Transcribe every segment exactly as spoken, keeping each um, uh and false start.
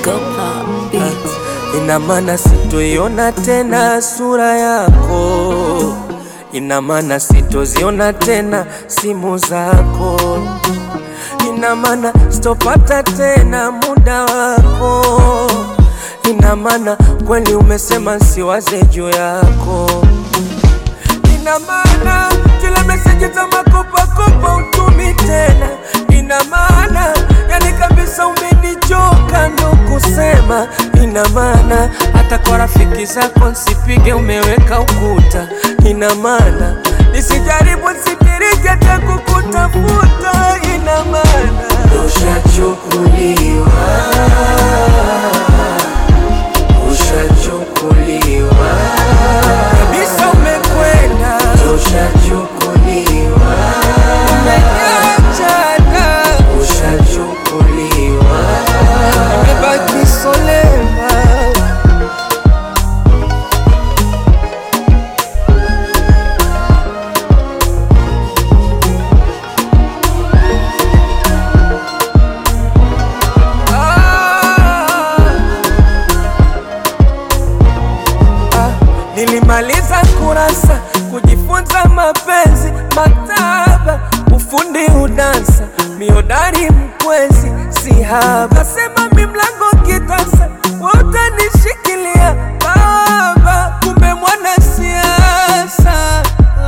Ina maana sitoiona tena sura yako, ina maana sitoziona tena simu zako, ina maana sitopata tena muda wako, ina maana kweli umesema siwaze juu yako, ina maana zile message za makopa kopa utumi tena, ina maana yani kabisa umenichoka ndo kusema, ina maana hata kwa rafiki zako nsipige umeweka ukuta, ina maana nisijaribu sitirike hata kukutafuta, ina maana ushachukuliwa, ushachukuliwa kabisa, umekwenda, ushachukuliwa, umeachana, ushachukuliwa, umebaki solema. Nilimaliza kurasa kujifunza mapenzi, maktaba ufundi udansa, miodari mkwezi sihaba, sema mi mlango kitasa, wote nishikilia baba, kumbe mwana siasa,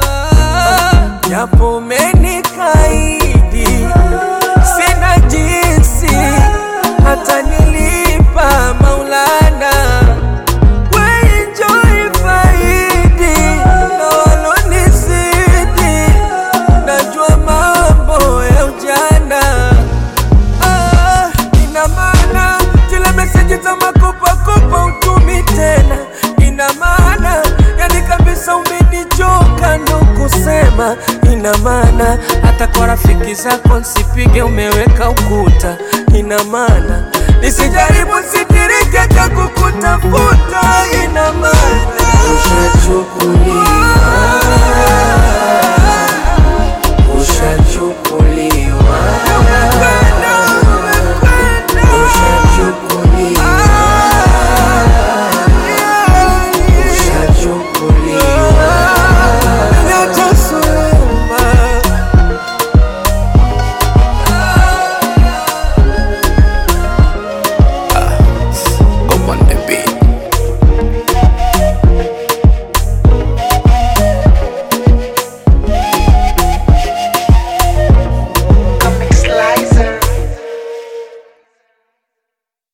japo umenikaidi sina jinsi, hata nilipa Maulana makopa kopa utumi tena, ina maana yani kabisa umenichoka ndo kusema, ina maana hata kwa rafiki zako nsipige umeweka ukuta, ina maana nisijaribu sitirike hata kukutafuta, ina maana ushachukuliwa.